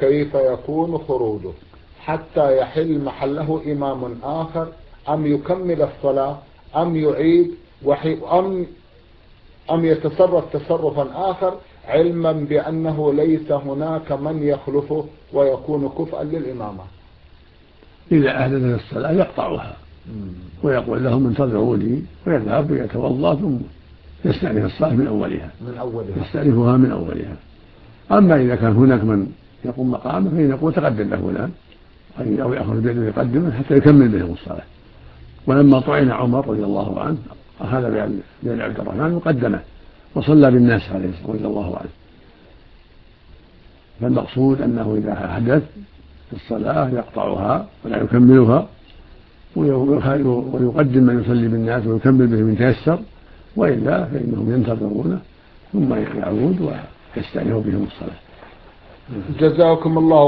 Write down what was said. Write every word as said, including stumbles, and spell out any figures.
كيف يكون خروجه؟ حتى يحل محله إمام آخر، أم يكمل الصلاة، أم يعيد أم أم يتصرف تصرفا آخر، علما بأنه ليس هناك من يخلفه ويكون كفءا للإمامة؟ إذا أحدث الصلاة يقطعها ويقول لهم انتظروني ويذهب ويتوضأ ثم يستأنف الصلاة من أولها من أولها يستأنفها من أولها. أما إذا كان هناك من يقوم مقامه فإن يقول تقدم له فلان أو يأخذ بيده يقدمه حتى يكمل بهم الصلاة. ولما طعن عمر رضي الله عنه أخذ بيد عبد الرحمن وقدمه وصلى بالناس عليه رضي الله عنه. فالمقصود أنه إذا أحدث في الصلاة يقطعها ولا يكملها ويقدم من يصلي بالناس ويكمل بهم إن تيسر، وإلا فإنهم ينتظرونه ثم يعود ويستأنف بهم الصلاة. جزاكم الله